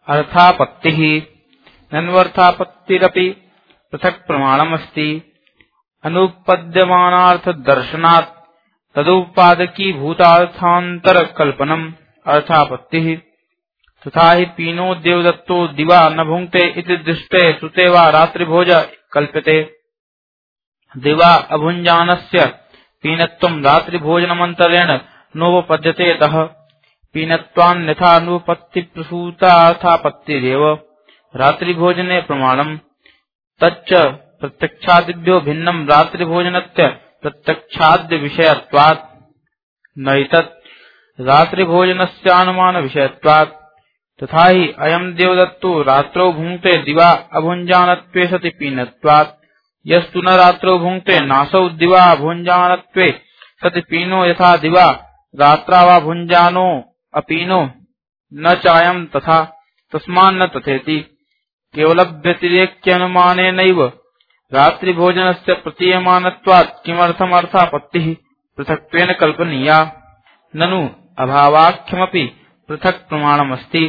अर्थापत्तिः नन्वर्थापत्तिरपि पृथक् प्रमाणमस्ति। अनुपद्यमानार्थदर्शनात् तदुपादकी भूतार्थान्तरकल्पनम् अर्थापत्तिः। तथा हि पीनो देवदत्तो दिवा न भुङ्क्ते इति दृष्टे श्रुते वा रात्रिभोज कल्प्यते। दिवा अभुञ्जानस्य पीनत्वम् रात्रिभोजनमन्तरेण नोपपद्यते। यतः पीनत्वान्यथानुपपत्तिप्रसूतार्थापत्तिरेव रात्रिभोजने प्रमाणम्। तच्च प्रत्यक्षादिभ्यो भिन्नम् रात्रिभोजनस्य प्रत्यक्षाद्यविषयत्वात् नैतत् रात्रिभोजनस्यानुमानविषयत्वात्। तथा हि अयम् देवदत्तो रात्रौ भुङ्क्ते दिवा अभुञ्जानत्वे सति पीनत्वात्। यस्तु न रात्रौ भुङ्क्ते नासौ दिवा भुञ्जानत्वे सति पीनो यथा दिवा रात्रा वा भुञ्जानो अपीनो न चायम् तथा तस्मान्न तथेति। केवलव्यतिरेक्यानुमानेनैव रात्रिभोजनस्य प्रतीयमानत्वात् किमर्थमर्थापत्तिः पृथक्त्वेन कल्पनीया। ननु अभावाख्यमपि पृथक् प्रमाणमस्ति।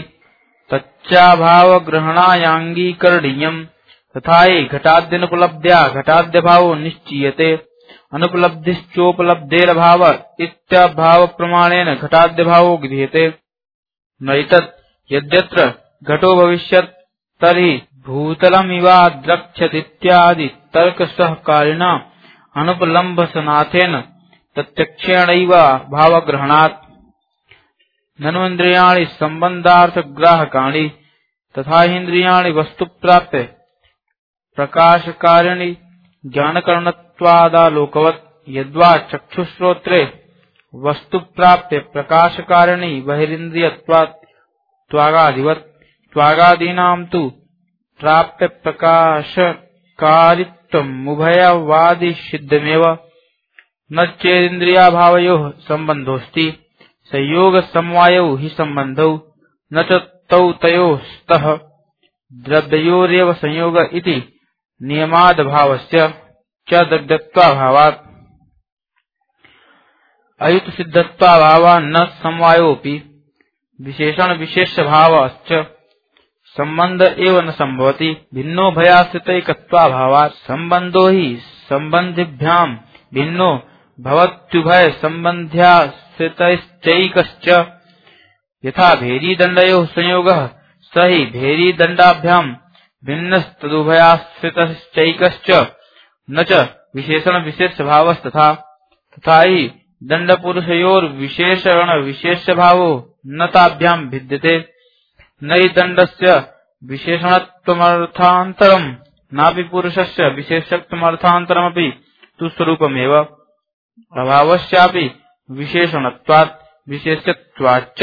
तच्चाभावग्रहणायाङ्गीकरणीयम्। तथा हि घटाद्यनुपलब्ध्या घटाद्यभावो निश्चीयते। अनुपलब्धिश्चोपलब्धेरभाव इत्यभावप्रमाणेन घटाद्यभावो गृह्यते। नैतत् यद्यत्र घटो भविष्यत् तर्हि भूतलमिवाद्रक्ष्यतीत्यादि तर्कसहकारिणा अनुपलम्भसनाथेन प्रत्यक्षेणैव भावग्रहणात्। नन्विन्द्रियाणि सम्बन्धार्थग्राहकाणि तथा हिन्द्रियाणि वस्तुप्राप्य प्रकाशकारिणि ज्ञानकरणत्वादालोकवत्। यद्वा चक्षुश्रोत्रे वस्तुप्राप्य प्रकाशकारिणि बहिरिन्द्रियत्वात् त्वागादिवत्। त्वागादीनां तु प्राप्य प्रकाशकारित्वमुभयवादिसिद्धमेव। न चेदिन्द्रियाभावयोः सम्बन्धोऽस्ति संयोगसमवायौ हि सम्बन्धौ न च तौ तयोस्तः द्रव्ययोरेव संयोग इति नियमादभावस्य च द्रव्यत्वाभावात्। अयुतसिद्धत्वाभावान् न समवायोऽपि विशेषण विशेषभावश्च सम्बन्ध एव न सम्भवति। भिन्नो भयाश्रितैकत्वाभावात् सम्बन्धो हि सम्बन्धिभ्याम् भिन्नो भवत्युभय सम्बन्ध्याश्रितश्चैकश्च। यथा भेरीदण्डयोः संयोगः स हि भेरीदण्डाभ्याम् भिन्नस्तदुभयाश्रितश्चैकश्च न च विशेषण विशेषभावस्तथा। तथा हि दण्डपुरुषयोर्विशेषण विशेषभावो न ताभ्याम् भिद्यते। न हि दण्डस्य विशेषणत्वमर्थान्तरम् नापि पुरुषस्य विशेषत्वमर्थान्तरमपि तु स्वरूपमेव। अभावस्यापि विशेषणत्वात् विशेष्यत्वाच्च।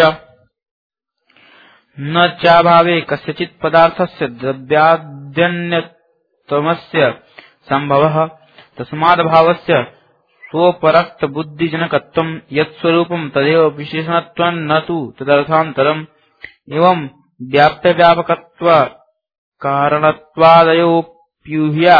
न चाभावे कस्यचित् पदार्थस्य द्रव्याद्यन्यतमस्य सम्भवः। तस्मादभावस्य स्वोपरक्तबुद्धिजनकत्वम् यत्स्वरूपम् तदेव विशेषणत्वम् न तु तदर्थान्तरम्। एवं व्याप्यव्यापकत्व कारणत्वादयोऽप्यूह्य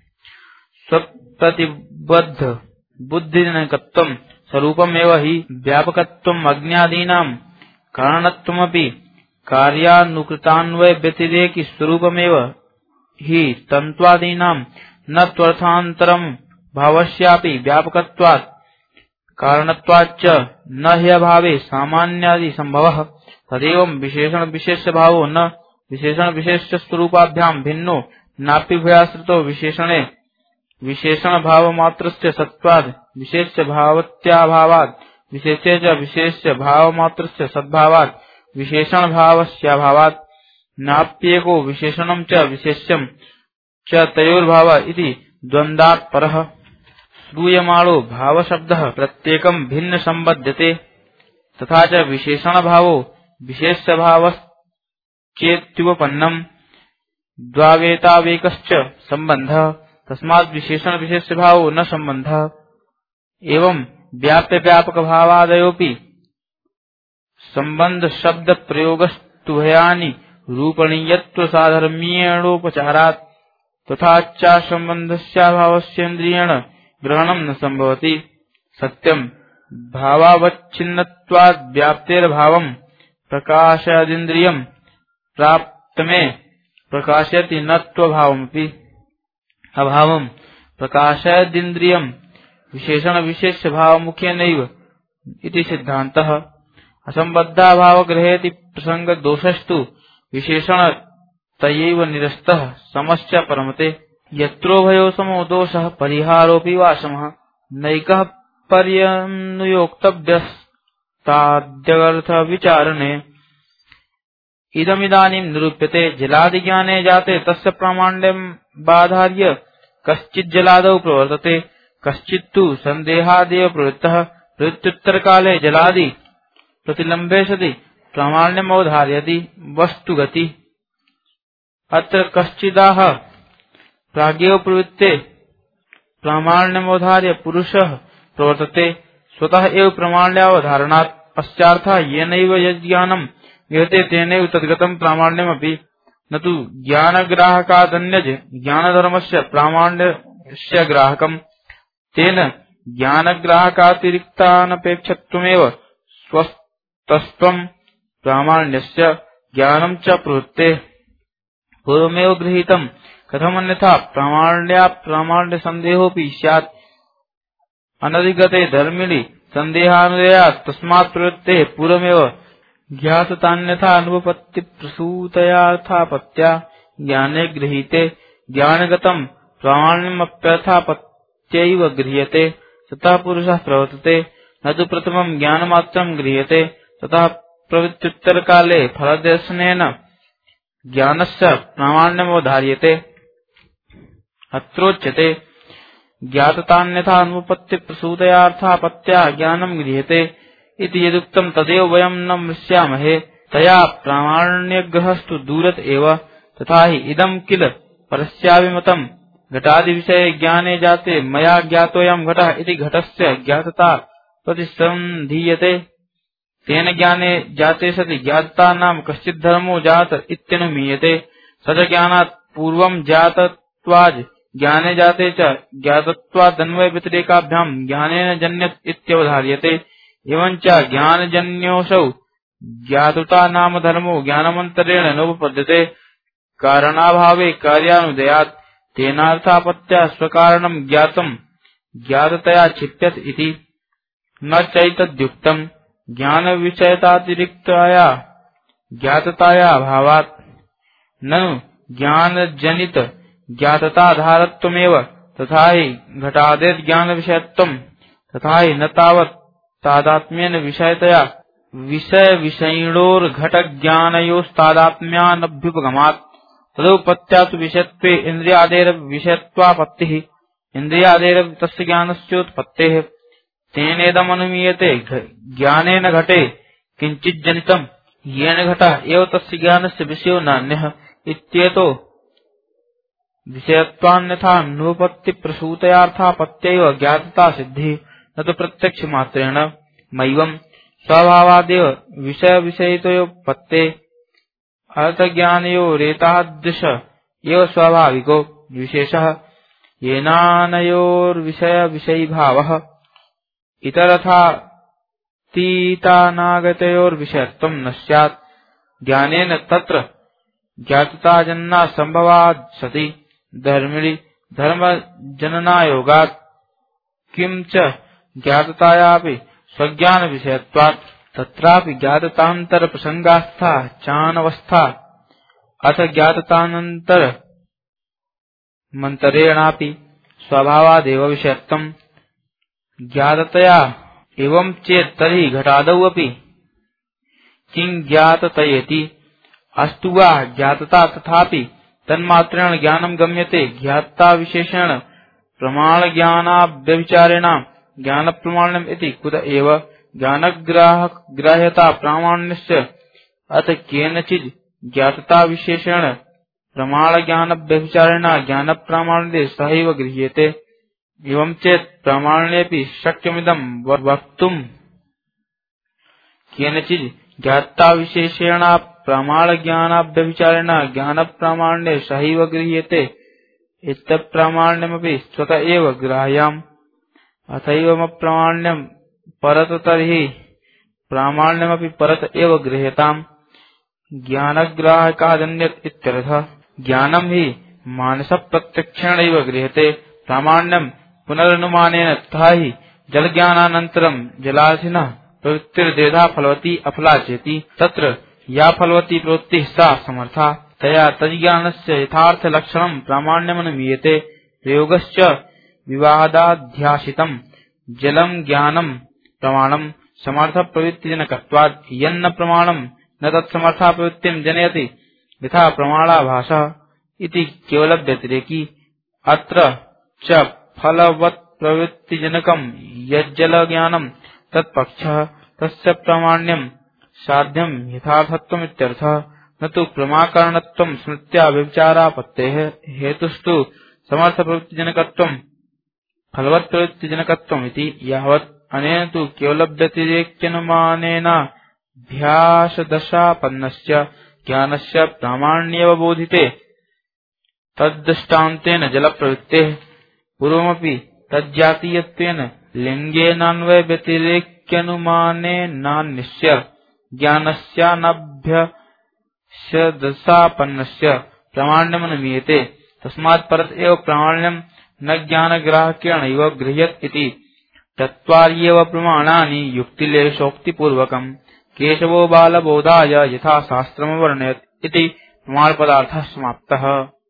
स्वप्रतिबद्ध बुद्धिजनकत्वम् स्वरूपमेव हि व्यापकत्वम् अज्ञादीनाम् कारणत्वमपि कार्यानुकृतान्वयव्यतिरेकि स्वरूपमेव हि तन्त्वादीनाम् न त्वर्थान्तरम् भावस्यापि व्यापकत्वात् कारणत्वाच्च न ह्यभावे सामान्यादि सम्भवः। तदेवं विशेषण विशेषभावो न विशेषण विशेषस्वरूपाभ्याम् भिन्नो नाप्युभयाश्रितो विशेषणे विशेषणभावमात्रस्य सत्त्वाद् विशेष्यभावत्याभावात् विशेष्ये च विशेष्यभावमात्रस्य सद्भावात् विशेषणभावस्याभावात् नाप्येको विशेषणं च विशेष्यं च तयोर्भाव इति द्वन्द्वात् परः। श्रूयमाणो भावशब्दः प्रत्येकम् भिन्न सम्बध्यते। तथा च विशेषणभावो विशेष्यभावश्चेत्युपपन्नम् द्वावेतावेकश्च सम्बन्धः। तस्माद् विशेषण विशेषभावो न सम्बन्धः। एवं व्याप्यव्यापकभावादयोऽपि सम्बन्धशब्दप्रयोगस्तुभयानि रूपणीयत्वसाधर्म्येणोपचारात्। तथा सम्बन्धस्याभावस्येन्द्रियेण ग्रहणं न सम्भवति। सत्यं भावावच्छिन्नत्वाद् व्याप्तेर्भावं प्रकाशादिन्द्रियं प्राप्त में प्रकाशयति न त्वभावमपि अभावं प्रकाशयदिन्द्रियं विशेषण विशेष भाव मुखेनैव इति सिद्धान्तः। असंबद्धाभाव ग्रहेति प्रसंग दोषस्तु विशेषण तयैव निरस्तः समश्च परमते यत्रोभयो समो दोषः परिहारोऽपि वा समः नैकः पर्यनुयोक्तव्यस्ताद्यर्थ विचारणे इदमिदानीं निरूप्यते। जलादिज्ञाने जाते तस्य प्रामाण्यं बाधार्य कश्चित् जलादौ प्रवर्तते कश्चित्तु संदेहादेव प्रवृत्तः। प्रत्युत्तरकाले जलादि प्रतिलम्बे सति प्रामाण्यमवधारयति वस्तुगति। अत्र कश्चिदाह प्रागेव प्रवृत्ते प्रामाण्यमवधार्य पुरुषः प्रवर्तते स्वतः एव प्रामाण्यावधारणात्। अस्यार्थः येनैव यज्ज्ञानं विहते तेनैव तद्गतं प्रामाण्यमपि न तु ज्ञानग्राहकादन्यज ज्ञानधर्मस्य प्रामाण्यस्य ग्राहकम्। तेन ज्ञानग्राहकातिरिक्तानपेक्षत्वमेव स्वतस्त्वं प्रामाण्यस्य ज्ञानं च प्रवृत्ते पूर्वमेव गृहीतं कथमन्यथा प्रामाण्यसन्देहोऽपि स्यात् अनधिगते धर्मिणि सन्देहानुदयात्। तस्मात् प्रवृत्तेः पूर्वमेव ज्ञाततान्यथा अनुपपत्तिप्रसूतयार्थापत्या ज्ञाने गृहीते ज्ञानगतं प्रामाण्यमप्यर्थापत्यैव गृह्यते ततः पुरुषः प्रवर्तते न तु प्रथमं ज्ञानमात्रं गृह्यते ततः प्रवृत्त्युत्तरकाले फलदर्शनेन ज्ञानस्य प्रामाण्यमवधार्यते। अत्रोच्यते ज्ञाततान्यथा अनुपपत्तिप्रसूतयार्थापत्या ज्ञानं गृह्यते इति यदुक्तं तदेव वयं न मृष्यामहे तया प्रामाण्यग्रहस्तु दूरत एव। तथा हि इदं किल परस्याभिमतं घटादिविषये ज्ञाने जाते मया ज्ञातोऽयं घटः इति घटस्य ज्ञातता प्रतिसन्धीयते। तेन ज्ञाने जाते सति ज्ञातता नाम कश्चित् धर्मो जात इत्यनुमीयते। स च ज्ञानात् पूर्वं जातत्वाज् ज्ञाने जाते च ज्ञातत्वादन्वयव्यतिरेकाभ्यां ज्ञानेन जन्यत् इत्यवधार्यते। एवञ्च ज्ञानजन्योऽसौ ज्ञातुता नाम धर्मो ज्ञानमन्तरेण नोपपद्यते कारणाभावे कार्यानुदयात्। तेनार्थापत्या स्वकारणं ज्ञातं ज्ञाततया क्षिप्यत इति न चैतद्युक्तं ज्ञानविषयतातिरिक्तया ज्ञातताया अभावात्। ननु ज्ञानजनित ज्ञातताधारत्वमेव तथा हि घटादेर्ज्ञानविषयत्वं तथा हि न तावत् तादात्म्येन विषयतया विषयविषयिणोर्घटज्ञानयोस्तादात्म्यानभ्युपगमात्। तदुपपत्त्या तु विषयत्वे इन्द्रियादेरविषयत्वापत्तिः इन्द्रियादेरवि तस्य ज्ञानस्योत्पत्तेः। तेनेदमनुमीयते ज्ञानेन घटे किञ्चिज्जनितं येन घटः एव तस्य ज्ञानस्य विषयो नान्यः इत्येतो विषयत्वान्यथा नोपपत्तिप्रसूतयार्थापत्यैव ज्ञातता सिद्धिः न तु प्रत्यक्षमात्रेण। मैवं स्वभावादेव विषयविषयितयोपत्तेः अर्थज्ञानयोरेतादृश एव स्वाभाविको विशेषः येनानयोर्विषयविषयीभावः इतरथातीतानागतयोर्विषयत्वं न स्यात्। ज्ञानेन तत्र ज्ञातताजन्ना संभवात् सति धर्मिणि धर्मजननायोगात् किं च ज्ञाततायापि स्वज्ञानविषयत्वात्। तत्रापि ज्ञाततान्तरप्रसंगास्था चानवस्था अथ ज्ञाततानन्तरमन्तरेणापि स्वभावादेव विषयत्वं ज्ञाततया एवं चेत् तर्हि घटादौ अपि किं ज्ञाततयेति अस्तु वा ज्ञातता तथापि तन्मात्रेण ज्ञानं गम्यते ज्ञातता विशेषेण प्रमाणज्ञानाव्यभिचारेण ज्ञानप्रमाण्यम् इति कुत एव ज्ञानग्राह्यता प्रामाण्यस्य अथ केनचित् ज्ञातता विशेषेण प्रमाणज्ञानव्यभिचारेण ज्ञानप्रामाण्ये सहैव गृह्यते। एवं चेत् प्रामाण्येऽपि शक्यमिदं वक्तुम् केनचित् ज्ञातता विशेषेण प्रमाणज्ञानाव्यभिचारेण ज्ञानप्रामाण्ये सहैव गृह्यते इत्यप्रामाण्यमपि स्वतः एव ग्राह्यम्। अथैवमप्रामाण्यं परत तर्हि प्रामाण्यमपि परत एव गृह्यताम्। ज्ञानग्राहकादन्यत् इत्यर्थः। ज्ञानं हि मानसप्रत्यक्षेणैव गृह्यते प्रामाण्यं पुनरनुमानेन। तथा हि जलज्ञानानन्तरं जलाशिनः प्रवृत्तिर्द्वेधा फलवती अफला चेति। तत्र या फलवती प्रवृत्तिः सा समर्था। तया तज्ज्ञानस्य यथार्थलक्षणं प्रामाण्यमनुमीयते। प्रयोगश्च विवादाध्यासितं जलं ज्ञानं प्रमाणं समर्थप्रवृत्तिजनकत्वात्। यन्न प्रमाणं न तत्समर्था प्रवृत्तिं जनयति यथा प्रमाणाभासः इति केवलव्यतिरेकी। अत्र च फलवत्प्रवृत्तिजनकं यज्जलज्ञानं तत्पक्षः तस्य प्रामाण्यं साध्यं यथार्थत्वमित्यर्थः। न तु प्रमाकरणत्वं स्मृत्या व्यभिचारापत्तेः। हेतुस्तु समर्थप्रवृत्तिजनकत्वं फलवत्प्रवृत्तिजनकत्वमिति। यावत् अनेन तु केवलव्यतिरेक्यनुमानेनाभ्यासदशापन्नस्य ज्ञानस्य प्रामाण्येव बोधिते तद्दृष्टान्तेन जलप्रवृत्तेः। पूर्वमपि तज्जातीयत्वेन लिङ्गेनान्वयव्यतिरेक्यनुमानेनान्यस्य ज्ञानस्यानभ्यासदशापन्नस्य प्रामाण्यमनुमीयते। तस्मात् परत एव प्रामाण्यं न ज्ञानग्राहकेणैव गृह्यत इति। चत्वार्येव प्रमाणानि युक्तिलेशोक्तिपूर्वकं केशवो बालबोधाय यथा शास्त्रमवर्णयत् इति प्रमाणपदार्थः समाप्तः।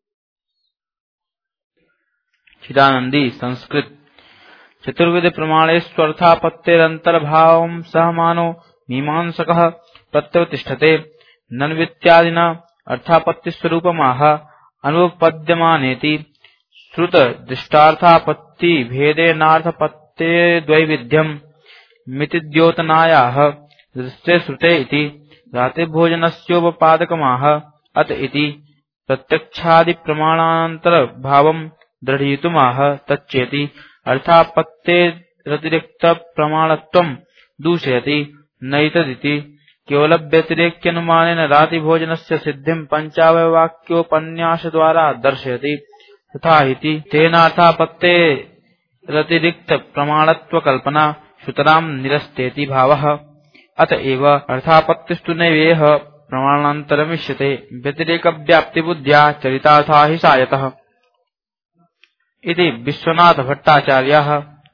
चिदानंदी संस्कृत। चतुर्विध प्रमाणेष्वर्थापत्तेरन्तर्भावं सहमानो मीमांसकः प्रत्यवतिष्ठते। नन्वित्यादिना अर्थापत्तिस्वरूपमाह अनुपपद्यमानेति। श्रुत दृष्टार्थापत्ति भेदेनार्थपत्ते द्वैविध्यम् मितिद्योतनायाः दृष्टे श्रुते इति। रात्रिभोजनस्योपपादकमाह अत इति। प्रत्यक्षादि प्रमाणान्तरभावं दृढयितुमाह तच्चेति। अर्थापत्तेरतिरिक्त प्रमाणत्वं दूषयति नैतदिति। केवलव्यतिरेक्यनुमानेन रात्रिभोजनस्य सिद्धिं पञ्चावयवाक्योपन्यासद्वारा दर्शयति तथा इति। तेनार्थापत्तेरतिरिक्त प्रमाणत्वकल्पना सुतरां निरस्तेति भावः। अत एव अर्थापत्तिस्तु नैवेह प्रमाणान्तरमिष्यते व्यतिरेकव्याप्तिबुद्ध्या चरितार्था हि सायतः इति विश्वनाथभट्टाचार्यः।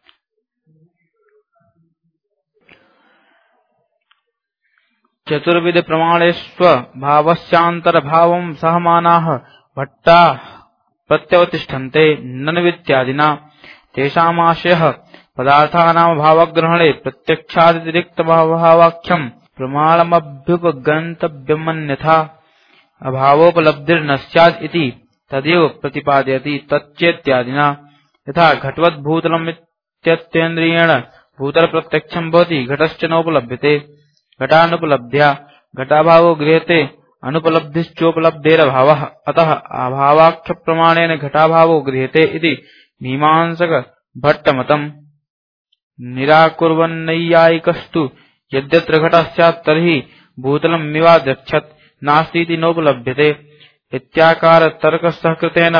चतुर्विध प्रमाणेष्वभावस्यान्तर्भावं सहमानाः भट्टा प्रत्यवतिष्ठन्ते नन्वित्यादिना। तेषामाशयः पदार्थानामभावग्रहणे प्रत्यक्षादितिरिक्तभावाख्यं प्रमाणमभ्युपगन्तव्यमन्यथा अभावोपलब्धिर्न स्यात् इति तदेव प्रतिपादयति तच्चेत्यादिना। यथा घटवद्भूतलमित्यत्येन्द्रियेण भूतलप्रत्यक्षं भवति घटश्च नोपलभ्यते। घटानुपलब्ध्या घटाभावो गृह्यते अनुपलब्धिश्चोपलब्धेरभावः। अतः अभावाख्यप्रमाणेन घटाभावो गृह्यते इति मीमांसक भट्टमतम् निराकुर्वन्नैयायिकस्तु यद्यत्र घटः स्यात् तर्हि भूतलमिवाद्रक्षत् नास्तीति नोपलभ्यते इत्याकारतर्कसहकृतेन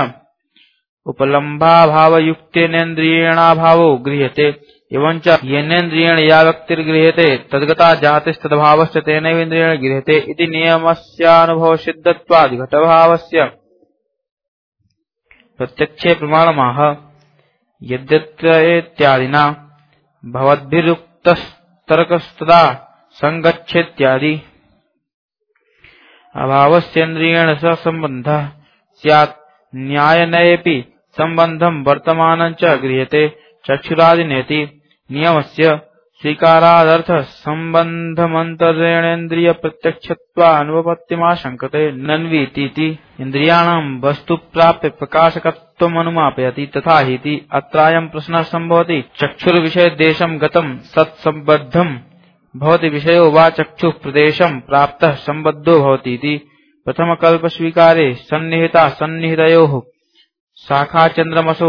उपलम्भाभावयुक्तेनेन्द्रियेणाभावो गृह्यते। एवञ्च येनेन्द्रियेण या व्यक्तिर्गृह्यते तद्गता जातिस्तद्भावश्च तेनैव इन्द्रियेण गृह्यते इति नियमस्यानुभवसिद्धत्वाद् घटभावस्य प्रत्यक्षे प्रमाणमाह। यद्यत्रेत्यादिना भवद्भिरुक्तस्तर्कस्तदा संगच्छेत्यादि। अभावस्येन्द्रियेण सह सम्बन्धः स्यात् न्यायनयेऽपि सम्बन्धं वर्तमानं च गृह्यते चक्षुरादिनेति। नियमस्य स्वीकारादर्थ सम्बन्धमन्तरेणेन्द्रिय प्रत्यक्षत्वानुपपत्तिमाशङ्कते नन्वीतीति। इन्द्रियाणां वस्तु प्राप्य प्रकाशकत्वमनुमापयति तथा हीति। अत्रायं प्रश्नः सम्भवति चक्षुर्विषयदेशं गतं सत्सम्बद्धं भवति विषयो वा चक्षुः प्रदेशं प्राप्तः सम्बद्धो भवतीति। प्रथमकल्पस्वीकारे सन्निहिता सन्निहितयोः शाखाचन्द्रमसो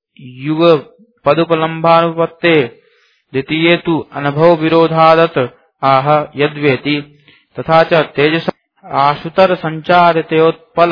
युगपदुपलम्भानुपत्ते। द्वितीये तु अनुभवविरोधादत आह यद्वेति। तथा च तेजस आशुतरसञ्चारितयोत्पल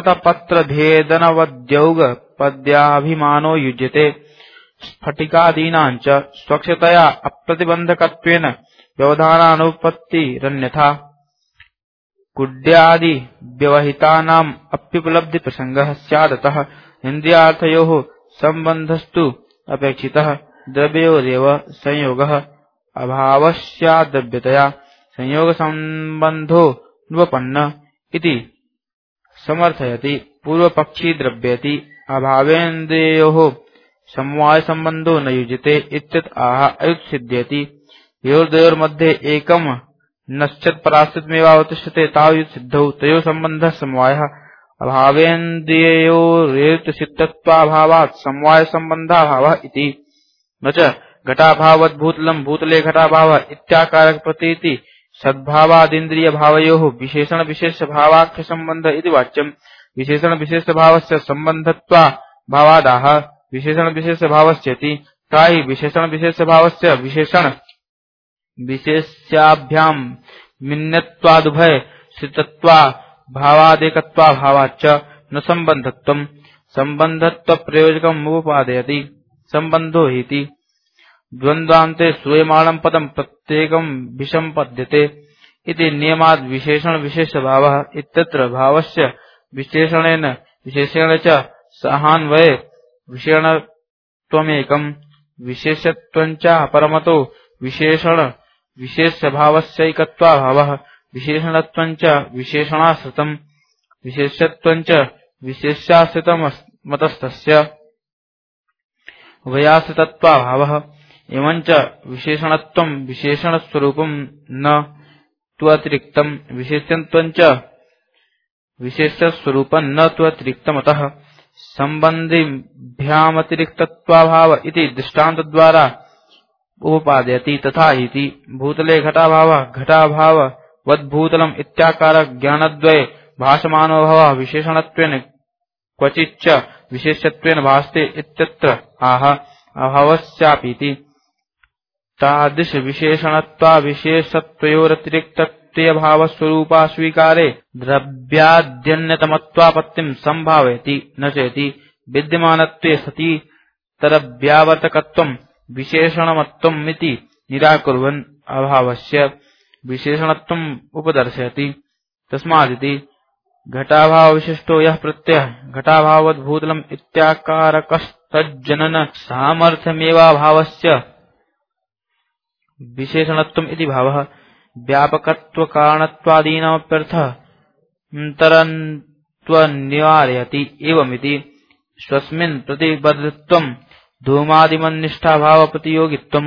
शतपत्रभेदनवद्यौगपद्याभिमानो युज्यते। स्फटिकादीनां च स्वक्षतया अप्रतिबन्धकत्वेन व्यवधानानुपत्तिरन्यथा। कुड्यादि व्यवहितानाम् अप्युपलब्धि प्रसंगः स्यादतः इन्द्रियार्थयोः सम्बन्धस्तु अपेक्षितः द्रव्ययोरेव संयोगः अभावस्याद्रव्यतया संयोग संबंधो नुपपन्न इति समर्थयति। पूर्वपक्षी द्रव्यति अभावेन्द्रियोः समवाय संबंधो न युज्यते इत्यत आह अयुत्सिद्ध्यति। योर्द्वयोर्मध्ये एकम् नश्चत् पराश्रितमेवावतिष्ठते तावत् सिद्धौ तयोः सम्बन्धः समवायः अभावेन्द्रियोर्युक्तसिद्धत्वाभावात् समवाय संबंधाभावः इति। न च घटाभाववद् भूतलम् भूतले घटाभावः इत्याकारक प्रतीति सद्भावादिन्द्रिय भावयोः विशेषण विशेष भावाख्य संबंध इति वाच्यम्। विशेषण विशेष भावस्य संबंधत्वा भावादाह विशेषण विशेष भावस्यति। ताहि विशेषण विशेष भावस्य विशेषण विशेष्याभ्याम् मिन्नत्वादुभय स्थितत्वा भावादेकत्वा भावाच्च न संबंधत्वम् संबंधत्व प्रयोजकम् उपपादयति। संबंधो हीति द्वन्द्वान्ते श्रूयमाणं पदं प्रत्येकं विसम्पद्यते इति नियमाद् विशेषण विशेष भावः इत्यत्र भावस्य विशेषणेन विशेषेण च सहान्वये विशेषणत्वमेकं विशेषत्वञ्च परमतो विशेषण विशेष भावस्यैकत्वा भावः विशेषणत्वञ्च विशेषणाश्रितं विशेषत्वञ्च विशेषाश्रितमतस्तस्य उभयाश्रितत्वा भावः एवञ्च विशेषणत्वं विशेषणस्वरूपं न त्वतिरिक्तं विशेषत्वञ्च विशेषस्वरूपं न त्वतिरिक्तमतः सम्बन्धिभ्यामतिरिक्तत्वाभाव इति दृष्टान्तद्वारा उपपादयति। तथा इति भूतले घटाभावः घटाभाववद्भूतलम् इत्याकारक ज्ञानद्वये भासमानो भावः विशेषणत्वेन क्वचिच्च विशेषत्वेन भासते इत्यत्र आह अभावस्यापीति। तादृश विशेषणत्वा विशेषत्वयोरतिरिक्तत्वभावस्वरूपा स्वीकारे द्रव्याद्यन्यतमत्वापत्तिं संभावयति न चेति विद्यमानत्वे सति तरव्यावर्तकत्वं विशेषणमत्वमिति निराकुर्वन् अभावस्य विशेषणत्वम् उपदर्शयति। तस्मादिति घटाभाव विशिष्टो यः प्रत्ययः घटाभाववद्भूतलम् इत्याकारकस्तज्जनन सामर्थ्यमेवाभावस्य विशेषणत्वम् इति भावः व्यापकत्वकारणत्वादीनामप्यर्थः तरन्त्वनिवारयति। एवमिति स्वस्मिन् प्रतिबद्धत्वं धूमादिमन्निष्ठाभावप्रतियोगित्वं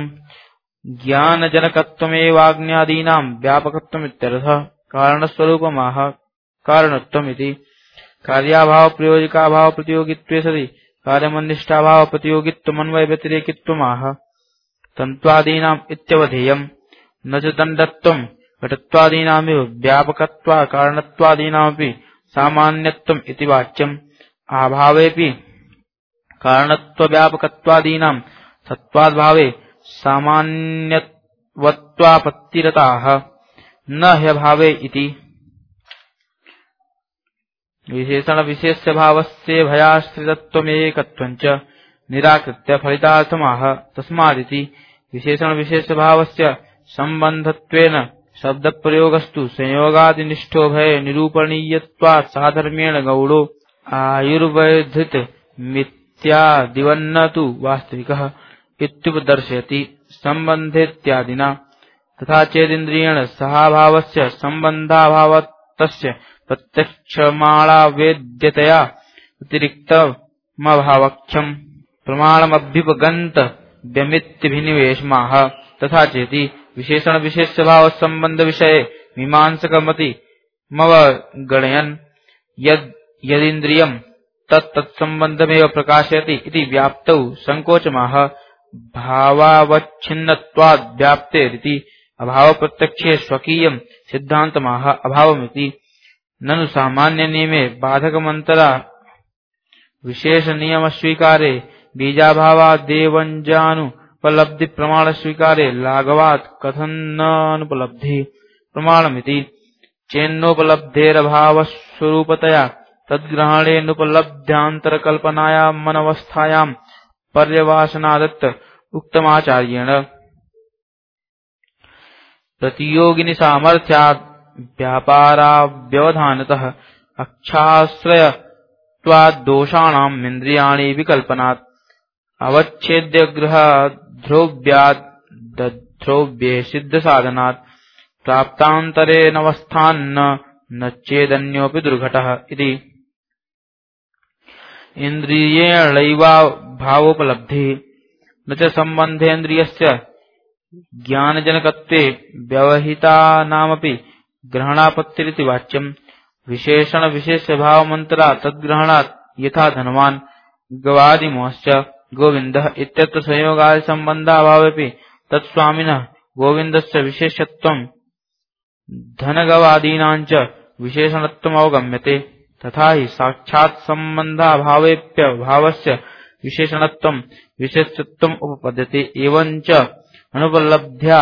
ज्ञानजनकत्वमेवाज्ञादीनां व्यापकत्वमित्यर्थः कारणस्वरूपमाह कारणत्वमिति। कार्याभाव प्रयोजकाभाव प्रतियोगित्वे सति कार्यमन्निष्ठाभाव प्रतियोगित्वमन्वय व्यतिरेकित्वमाह तन्त्वादीनाम् इत्यवधेयम्। न च दण्डत्वं घटत्वादीनामेव व्यापकत्वा कारणत्वादीनामपि सामान्यत्वम् इति वाच्यम्। आभावेऽपि कारणत्वव्यापकत्वादीनां सत्त्वाद्भावे सामान्यवत्वापत्तिरताः न ह्यभावे इति। विशेषण विशेष्य भावस्य भयाश्रितत्वमेकत्वञ्च निराकृत्य फलितार्थमाह। तस्मादिति विशेषण विशेष भावस्य संबंधत्वेन शब्दप्रयोगस्तु संयोगादिनिष्ठो भय निरूपणीयत्वात् साधर्म्येण गौडो आयुर्वैधृत मिथ्यादिवन्न तु वास्तविकः इत्युपदर्शयति संबन्धेत्यादिना। तथा चेदिन्द्रियेण सहाभावस्य संबन्धाभावतस्य प्रत्यक्षमाणावेद्यतया अतिरिक्तमभावख्यम् प्रमाणमभ्युपगन्त व्यमित्यभिनिवेशमाह। तथा चेति विशेषण विशेष भाव संबंध विषये मीमांसकमति मवगणयन् यदिन्द्रियं तत्तत्संबंधमेव प्रकाशयति इति व्याप्तौ संकोचमाह। भावावच्छिन्नत्वाद् व्याप्तेरिति अभाव प्रत्यक्षे स्वकीयं सिद्धान्तमाह अभावमिति। ननु सामान्य नियमे बाधकमन्तरा विशेष नियम स्वीकारे बीजाभावादेवञ्जानुपलब्धि प्रमाण स्वीकारे लाघवात् कथं न अनुपलब्धि प्रमाणमिति। चेन्नोपलब्धेरभावस्वरूपतया तद्ग्रहणेनुपलब्ध्यान्तरकल्पनायां मनवस्थायां पर्यवासनादत्त उक्तमाचार्येण प्रतियोगिनि सामर्थ्यात् व्यापाराव्यवधानतः अक्षाश्रयत्वाद्दोषाणाम् इन्द्रियाणि विकल्पनात् अवच्छेद्य गृहद्रव्याद्द्रव्ये सिद्धसाधनात् प्राप्तान्तरेणवस्थान्न न चेदन्योऽपि दुर्घटः इति। इन्द्रियेणैवाभावोपलब्धिः न च सम्बन्धेन्द्रियस्य ज्ञानजनकत्वे व्यवहितानामपि ग्रहणापत्तिरिति वाच्यम्। विशेषणविशेषभावमन्तरा तद्ग्रहणात् यथा धनवान् गवादिमोश्च गोविन्दः इत्यत्र संयोगादिसम्बन्धाभावेऽपि तत्स्वामिनः गोविन्दस्य विशेषत्वम् धनगवादीनाञ्च विशेषणत्वमवगम्यते। तथा हि साक्षात् सम्बन्धाभावेऽप्यभावस्य विशेषणत्वम् विशेषत्वम् उपपद्यते। एवञ्च अनुपलब्ध्या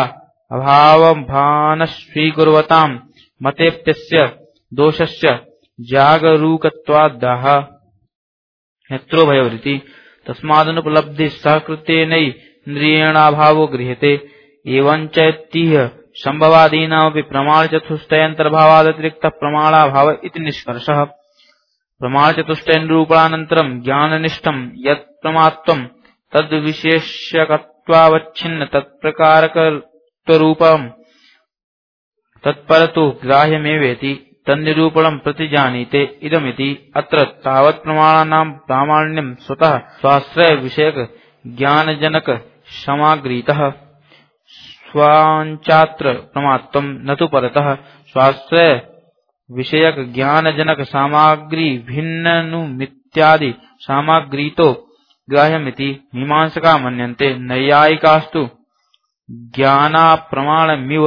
अभावभानस्वीकुर्वताम् मतेऽप्यस्य दोषस्य जागरूकत्वाद्दाह नेत्रोभयोरिति। तस्मादनुपलब्धिः सहकृतेनैन्द्रियेणाभावो गृह्यते। एवञ्च इत्यह सम्भवादीनामपि प्रमाणचतुष्टयन्तर्भावादतिरिक्तः प्रमाणाभाव इति निष्कर्षः। प्रमाणचतुष्टयनिरूपणानन्तरम् ज्ञाननिष्ठम् यत् प्रमात्वम् तद्विशेष्यकत्वावच्छिन्न तत्प्रकारकत्वरूपम् तत्परतु ग्राह्यमेवेति तन्निरूपणम् प्रतिजानीते इदमिति। अत्र तावत् प्रमाणानाम् प्रामाण्यम् स्वतः स्वाश्रय विषयक ज्ञानजनक समाग्रीतः स्वाञ्चात्र प्रमात्वम् न तु परतः स्वाश्रय विषयक ज्ञानजनक सामग्री भिन्ननुमित्यादि सामग्रीतो ग्राह्यमिति मीमांसका मन्यन्ते। नैयायिकास्तु ज्ञानाप्रमाणमिव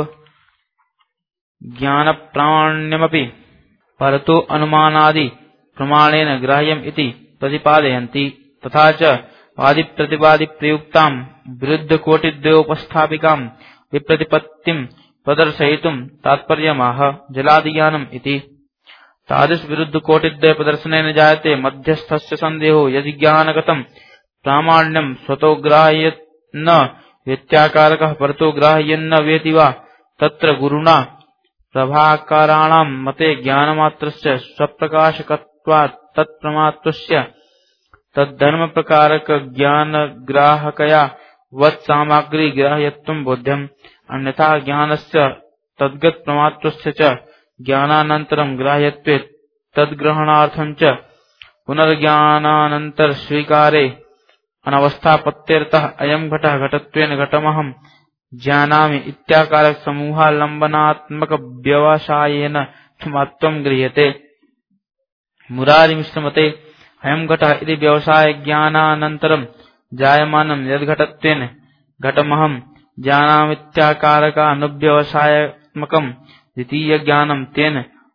ज्ञानप्रामाण्यमपि परतो अनुमानादि प्रमाणेन ग्राह्यम् इति प्रतिपादयन्ति। तथा च वादिप्रतिवादिप्रयुक्ताम् विरुद्धकोटिद्वयोपस्थापिकाम् विप्रतिपत्तिम् प्रदर्शयितुम् तात्पर्यमाह जलादिज्ञानम् इति। तादृशविरुद्धकोटिद्वय प्रदर्शनेन जायते मध्यस्थस्य सन्देहो यदि ज्ञानगतम् प्रामाण्यम् स्वतो ग्राह्यन्न वेत्याकारकः परतो ग्राह्यन्न वेति वा तत्र गुरुणा प्रभाकाराणाम् मते ज्ञानमात्रस्य स्वप्रकाशकत्वात् तत्प्रमात्वस्य तद्धर्मप्रकारक ज्ञानग्राहकया वत्सामग्री ग्राह्यत्वम् बोध्यम्। अन्यथा ज्ञानस्य तद्गतप्रमात्वस्य च ज्ञानानन्तरम् ग्राह्यत्वे तद्ग्रहणार्थम् च पुनर्ज्ञानानन्तरस्वीकारे अनवस्थापत्त्यर्थः अयम् घटः घटत्वेन घटमहम् जानामि इत्याकारक समूहालम्बनात्मक व्यवसायेन मत्वम् गृह्यते। मुरारिमिश्रमते अयम् घटः इति व्यवसाय ज्ञानानन्तरम् जायमानम् यद्घटत्वेन घटमहम् जानामीत्याकारकानुव्यवसायात्मकम् द्वितीयज्ञानम् तेन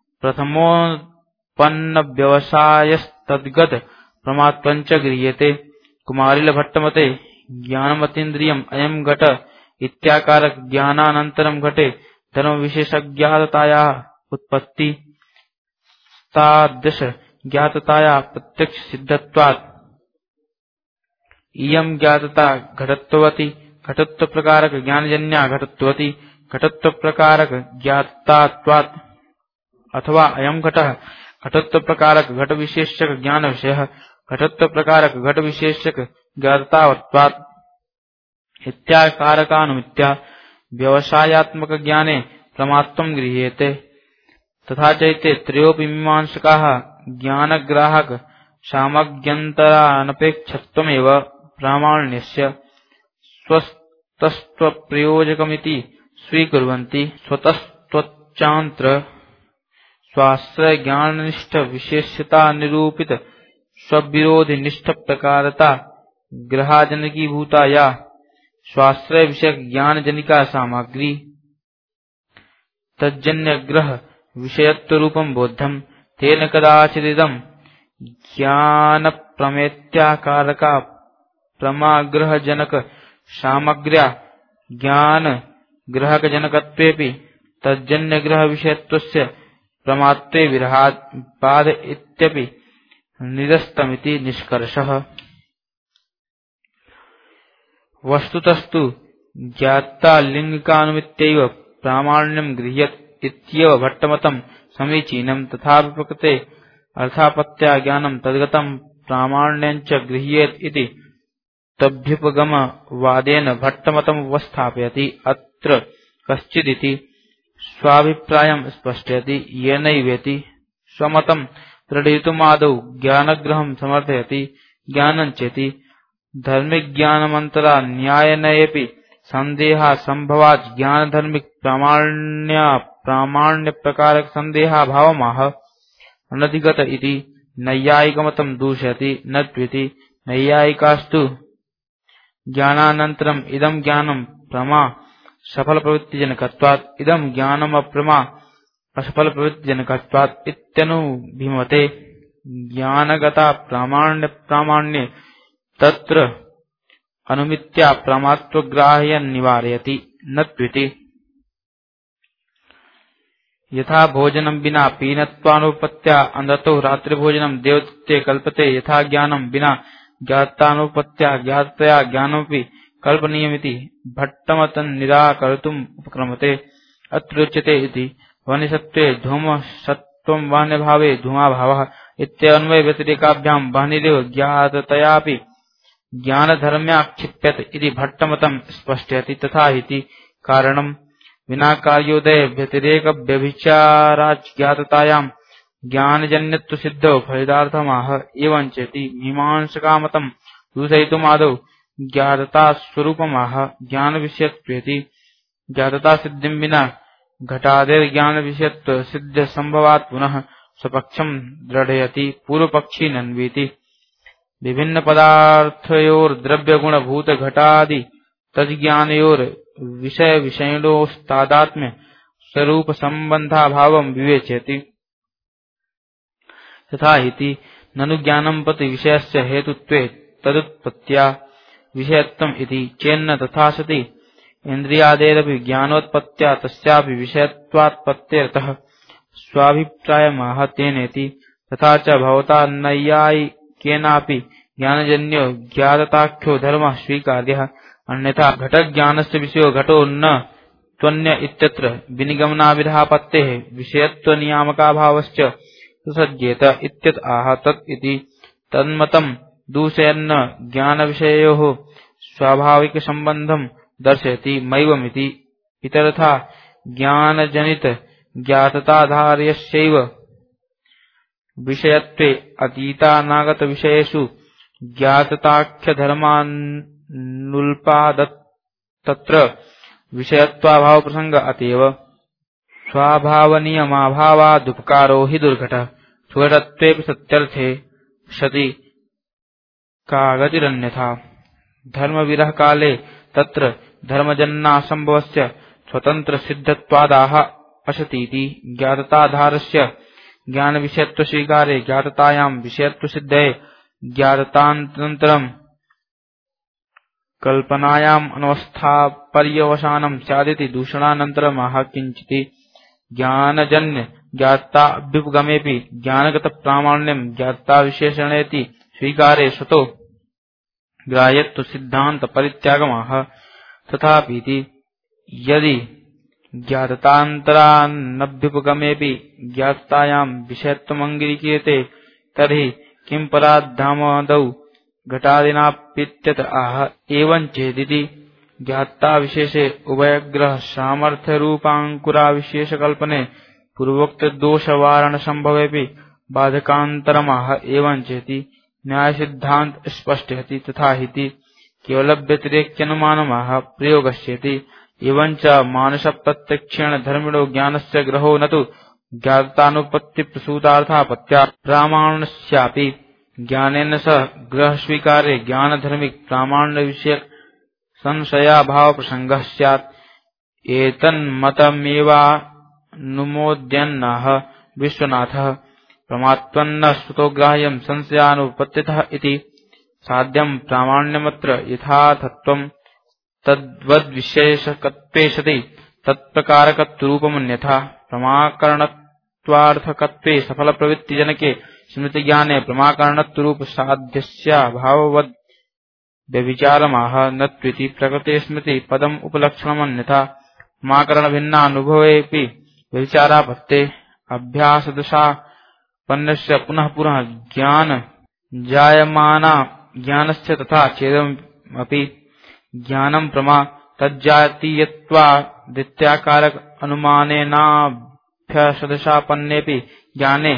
प्रथमोत्पन्नव्यवसायस्तद्गत प्रमात्वञ्च गृह्यते। कुमारिलभट्टमते ज्ञानमतीन्द्रियम् अयम् घट इत्याकारक ज्ञानानन्तरम् घटे धर्मविशेषज्ञाततायाः उत्पत्ति तादृश ज्ञाततायाः प्रत्यक्ष सिद्धत्वात् इयम् ज्ञातता घटत्ववती घटत्वप्रकारक ज्ञानजन्या घटत्ववती घटत्वप्रकारक ज्ञाततात्वात्। अथवा अयम् घटः घटत्वप्रकारक घटविशेषक ज्ञानविषयः घटत्वप्रकारक घटविशेषक ज्ञाततावत्वात् इत्याकारकानुमित्या व्यवसायात्मक ज्ञाने प्रमात्वम् गृह्यते। तथा चैते त्रयोऽपि मीमांसकाः ज्ञानग्राहक सामग्र्यन्तरानपेक्षत्वमेव प्रामाण्यस्य स्वतस्त्वप्रयोजकमिति स्वीकुर्वन्ति। स्वतस्त्वच्चान्त्र स्वाश्रय ज्ञाननिष्ठ विशेष्यता निरूपित स्वविरोधिनिष्ठ प्रकारता ग्रहाजनकीभूता या स्वाश्रय विषयक ज्ञानजनिका सामग्री तज्जन्य ग्रह विषयत्वरूपम् बोध्यम्। तेन कदाचिदिदम् ज्ञानप्रमेत्याकारका प्रमाग्रहजनक सामग्र्या ज्ञानग्रहकजनकत्वेऽपि तज्जन्यग्रह विषयत्वस्य प्रमात्वे विरहात् बाध इत्यपि निरस्तमिति निष्कर्षः। वस्तुतस्तु ज्ञाता लिंगिकानुमित्यैव प्रामाण्यम् गृह्यत इत्येव भट्टमतं समीचीनं। तथापि प्रकृते अर्थापत्या ज्ञानं तद्गतं प्रामाण्यञ्च गृह्येत इति तभ्युपगमवादेन भट्टमतं उपस्थापयति। अत्र कश्चिदिति स्वाभिप्रायं स्पष्टयति, येनैवेति स्वमतं दृढयितुमादौ ज्ञानग्रहं समर्थयति। ज्ञानञ्चेति धर्मिज्ञानमन्तरा न्यायेनैपि सन्देहा संभवात् ज्ञानधर्मिक प्रामाण्यप्रकारक सन्देहाभावमाह। अनधिगत इति नैयायिकमतं दूषयति न त्विति। नैयायिकास्तु ज्ञानानन्तरम् इदं ज्ञानं प्रमा सफलप्रवृत्तिजनकत्वात् इदं ज्ञानम् अप्रमा असफलप्रवृत्तिजनकत्वात् इत्यनुभिमते। ज्ञानगता प्रामाण्ये तत्र अनुमित्या प्रमात्वग्राह्यं निवारयति न त्विति। यथा भोजनं विना पीनत्वानुपत्या अनृतो रात्रिभोजनं देवदत्ते कल्पते, यथा ज्ञानं विना ज्ञातानुपत्या ज्ञातया ज्ञानमपि कल्पनीयमिति भट्टमतं निराकर्तुम् उपक्रमते। अत्र उच्यते इति वह्निसत्त्वे धूमसत्त्वं वह्निभावे धूमाभावः इत्यन्वय व्यतिरेकाभ्यां वह्निरेव ज्ञाततयापि ज्ञानधर्म्याक्षिप्यत इति भट्टमतं स्पष्टयति। तथा इति कारणं विना कार्योदय व्यतिरेक व्यभिचाराच् ज्ञाततायां ज्ञानजन्यत्व सिद्धौ फलितार्थमाह। एवञ्चेति मीमांसकामतं दूषयितुमादौ ज्ञातता स्वरूपमाह। ज्ञानविषयत्वेति ज्ञातता सिद्धिं विना घटादेर्ज्ञानविषयत्व सिद्ध संभवात् पुनः स्वपक्षं दृढयति। पूर्वपक्षी नन्वीति विभिन्न पदार्थयोर द्रव्यगुणभूत घटादि तज्ज्ञानयोर विषय विषयिणोस्तादात्म्य स्वरूप संबंधाभावं विवेचयति। तथा इति ननु ज्ञानं प्रति विषयस्य हेतुत्वे तदुत्पत्त्या विषयत्वम् इति चेन्न तथा सति इन्द्रियादेरपि ज्ञानोत्पत्त्या तस्यापि विषयत्वात्पत्तेरतः स्वाभिप्रायमाह तेनेति। तथा च भवता नैयायिकेनापि ज्ञानजन्यो ज्ञातताख्यो धर्मः स्वीकार्यः। अन्यथा घटज्ञानस्य विषयो घटो न त्वन्य इत्यत्र विनिगमनाविधापत्तेः विषयत्वनियामकाभावश्च सुसज्जेत इत्यत आह। तत् इति तन्मतं दूषयन्न ज्ञानविषययोः स्वाभाविकसम्बन्धं दर्शयति। मैवमिति इतरथा ज्ञानजनित ज्ञातताधार्यस्यैव विषयत्वे अतीतानागत विषयेषु ज्ञातताख्यधर्मानुल्पादत् तत्र विषयत्वाभाव प्रसंग अतएव। स्वाभावनियमाभावादुपकारो हि दुर्घटः सुघटत्वेऽपि सत्यर्थे सति कागतिरन्यथा। धर्मविरह काले तत्र धर्मजन्नासंभवस्य स्वतंत्र सिद्धत्वादाह असतीति। ज्ञातताधारस्य ज्ञानविषयत्व स्वीकारे ज्ञाततायां विषयत्व सिद्धये ज्ञाततान्तरं कल्पनायाम् अनवस्थापर्यवसानं स्यादिति दूषणानन्तरमाह। किञ्चित् ज्ञानजन्य ज्ञाता अभ्युपगमेऽपि ज्ञानगत प्रामाण्यं ज्ञाता विशेषणेति स्वीकारे स्वतो ग्राह्यत्व सिद्धान्त परित्यागमाह। तथापि यदि ज्ञाततान्तरानभ्युपगमेऽपि ज्ञाततायां विषयत्वमङ्गीक्रियते तर्हि किं पराद्धमादौ घटादिनाप्येत्यत आह। एवञ्चेदिति ज्ञाता विशेषे उभयग्रह सामर्थ्यरूपाङ्कुराविशेषकल्पने पूर्वोक्त दोषवारण संभवेऽपि बाधकान्तरमाह। एवञ्चेति न्यायसिद्धान्त स्पष्टयति। तथा हिति केवलव्यतिरेक्यनुमानमाह प्रयोगस्येति। एवञ्च मानसप्रत्यक्षेण धर्मिणो ज्ञानस्य ग्रहो न तु ज्ञातानुपत्तिप्रसूतार्थापत्या प्रामाण्यस्यापि ज्ञानेन स ग्रहस्वीकारे ज्ञानधर्मिक प्रामाण्यविषयक संशयाभावप्रसंगः स्यात्। एतन्मतमेवानुमोदयन्नाह विश्वनाथः। प्रमात्वन्न श्रुतोग्राह्यं संशयानुपत्तितः इति साध्यं प्रामाण्यमत्र यथार्थत्वं तद्वद्विशेषकत्वे सति तत्प्रकारकत्वरूपमन्यथा। प्रमाकरणत्वार्थकत्वे सफलप्रवृत्तिजनके स्मृतिज्ञाने प्रमाकरणत्वरूप साध्यस्याभाववद् व्यभिचारमाह। न त्विति प्रकृते स्मृति पदम् उपलक्षणमन्यथा। प्रमाकरणभिन्नानुभवेऽपि व्यभिचारापत्ते अभ्यासदशा पन्नस्य पुनः पुनः ज्ञान जायमाना ज्ञानस्य तथा चेदमपि ज्ञानं प्रमा तज्जातीयत्वादित्याकारक अनुमानेनाभ्यासदशापन्नेऽपि ज्ञाने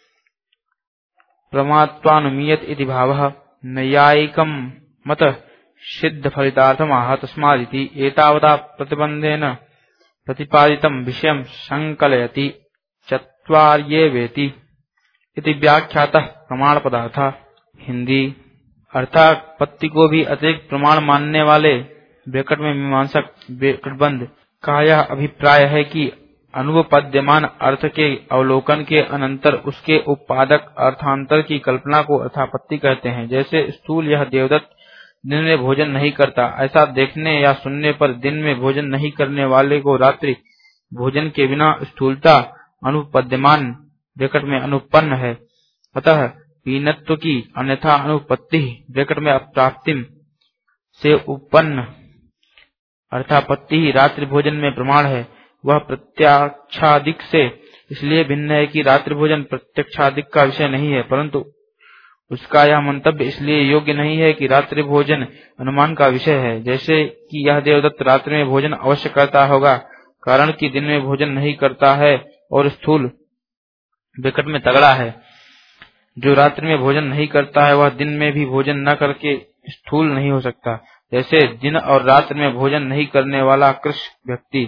प्रमात्वानुमीयत इति भावः। नैयायिकं मत सिद्ध फलितार्थमाह तस्मादिति एतावता प्रतिबंधेन प्रतिपादितं विषयं संकलयति चत्वार्येवेति इति व्याख्यातः प्रमाण पदार्थ। हिंदी अर्थात पत्ति को भी अतिरिक्त प्रमाण मानने वाले ब्रैकेट में मीमांसक ब्रैकेटबंद का यह अभिप्राय है कि अनुपपद्यमान अर्थ के अवलोकन के अनंतर उसके उपादक अर्थांतर की कल्पना को अर्थापत्ति कहते हैं। जैसे स्थूल यह देवदत्त दिन में भोजन नहीं करता, ऐसा देखने या सुनने पर दिन में भोजन नहीं करने वाले को रात्रि भोजन के बिना स्थूलता अनुपद्यमान ब्रैकेट में अनुपन्न है। अतः पीनत्व की अन्यथा अनुपत्ति ब्रैकेट में अप्राप्तिम से उपन्न अर्थापत्ति ही रात्रि भोजन में प्रमाण है। वह प्रत्यक्षादिक से इसलिए भिन्न है कि रात्रि भोजन प्रत्यक्षादिक का विषय नहीं है, परंतु उसका यह मंतव्य इसलिए योग्य नहीं है कि रात्रि भोजन अनुमान का विषय है। जैसे कि यह देवदत्त रात्रि में भोजन अवश्य करता होगा, कारण कि दिन में भोजन नहीं करता है और स्थूल ब्रैकेट में तगड़ा है। जो रात्रि में भोजन नहीं करता है वह दिन में भी भोजन न करके स्थूल नहीं हो सकता। जैसे दिन और रात्रि में भोजन नहीं करने वाला कृष्ण व्यक्ति,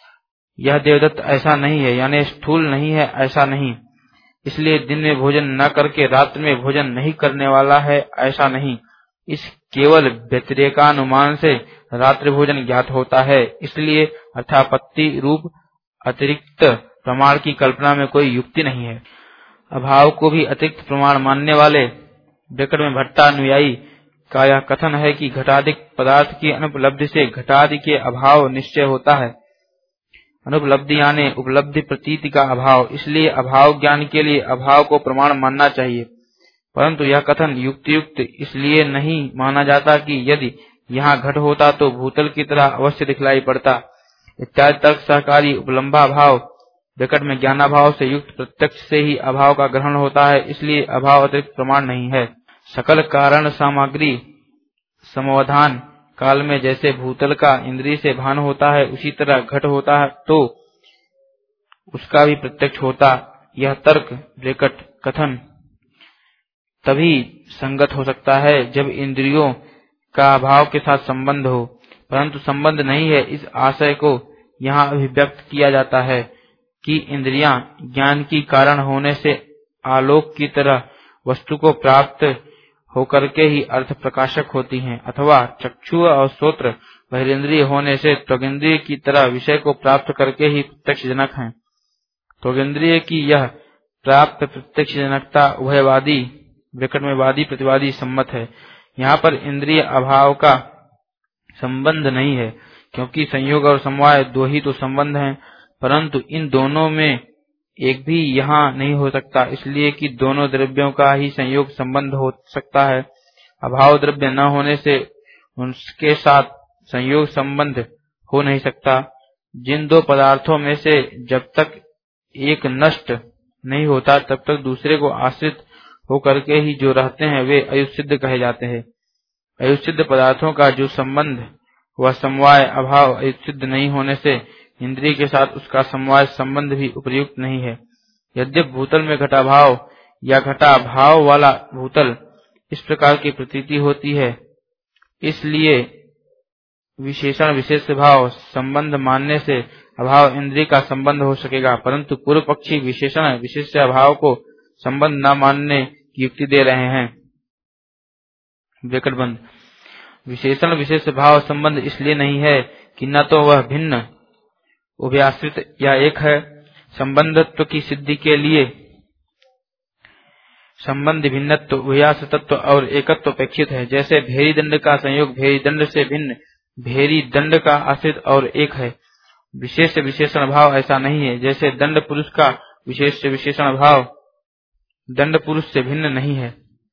यह देवदत्त ऐसा नहीं है, यानी स्थूल नहीं है ऐसा नहीं, इसलिए दिन में भोजन न करके रात्रि में भोजन नहीं करने वाला है ऐसा नहीं। इस केवल व्यतिरेकानुमान से रात्रि भोजन ज्ञात होता है, इसलिए अर्थापत्ति रूप अतिरिक्त प्रमाण की कल्पना में कोई युक्ति नहीं है। अभाव को भी अतिरिक्त प्रमाण मानने वाले ब्रैकेट में भट्टानुयायी का यह कथन है कि घटादिक पदार्थ की अनुपलब्धि से घटादि के अभाव निश्चय होता है। अनुपलब्धि यानी उपलब्धि प्रतीति का अभाव, इसलिए अभाव ज्ञान के लिए अभाव को प्रमाण मानना चाहिए, परंतु यह कथन युक्तियुक्त इसलिए नहीं माना जाता कि यदि यहाँ घट होता तो भूतल की तरह अवश्य दिखलाई पड़ता इत्यादि तर्क सहकारी उपलम्भा भाव ब्रैकेट में ज्ञानाभाव से युक्त प्रत्यक्ष से ही अभाव का ग्रहण होता है, इसलिए अभाव अतिरिक्त प्रमाण नहीं है। सकल कारण सामग्री समाधान काल में जैसे भूतल का इंद्रिय से भान होता है, उसी तरह घट होता है तो उसका भी प्रत्यक्ष होता। यह तर्क ब्रैकेट कथन तभी संगत हो सकता है जब इंद्रियों का अभाव के साथ संबंध हो, परंतु संबंध नहीं है इस आशय को यहाँ अभिव्यक्त किया जाता है कि इंद्रियां ज्ञान की कारण होने से आलोक की तरह वस्तु को प्राप्त होकर के ही अर्थ प्रकाशक होती हैं, अथवा चक्षु और श्रोत्र बहिरेंद्रिय होने से त्वगिंद्रिय की तरह विषय को प्राप्त करके ही प्रत्यक्ष जनक हैं। त्वगिंद्रिय की यह प्राप्त प्रत्यक्ष जनकता उभयवादी ब्रैकेट में वादी प्रतिवादी सम्मत है। यहाँ पर इंद्रिय अभाव का संबंध नहीं है, क्योंकि संयोग और समवाय दो ही तो संबंध हैं, परंतु इन दोनों में एक भी यहाँ नहीं हो सकता, इसलिए कि दोनों द्रव्यों का ही संयोग संबंध हो सकता है। अभाव द्रव्य न होने से उनके साथ संयोग संबंध हो नहीं सकता। जिन दो पदार्थों में से जब तक एक नष्ट नहीं होता तब तक दूसरे को आश्रित होकर के ही जो रहते हैं वे अयुसिद्ध कहे जाते हैं। अयुसिद्ध पदार्थों का जो संबंध वह समवाय अभाव अयुसिद्ध नहीं होने से इंद्रिय के साथ उसका समवाय संबंध भी उपयुक्त नहीं है। यद्यपि भूतल में घटाभाव या घटाभाव वाला भूतल इस प्रकार की प्रतीति होती है, इसलिए विशेषण विशेष भाव संबंध मानने से अभाव इंद्रिय का संबंध हो सकेगा, परंतु पूर्व पक्षी विशेषण विशेष अभाव को संबंध न मानने की युक्ति दे रहे हैं। ब्रैकेट बंद। विशेषण विशेष भाव संबंध इसलिए नहीं है कि न तो वह भिन्न उभयाश्रित या एक है। संबंधत्व की सिद्धि के लिए संबंध भिन्नत्व उभयाश्रितत्व और एकत्व अपेक्षित है। जैसे भेरी दंड का संयोग भेरी दंड से भिन्न भेरी दंड का आश्रित और एक है। विशेष विशेषण भाव ऐसा नहीं है। जैसे दंड पुरुष का विशेष विशेषण भाव दंड पुरुष से भिन्न नहीं है।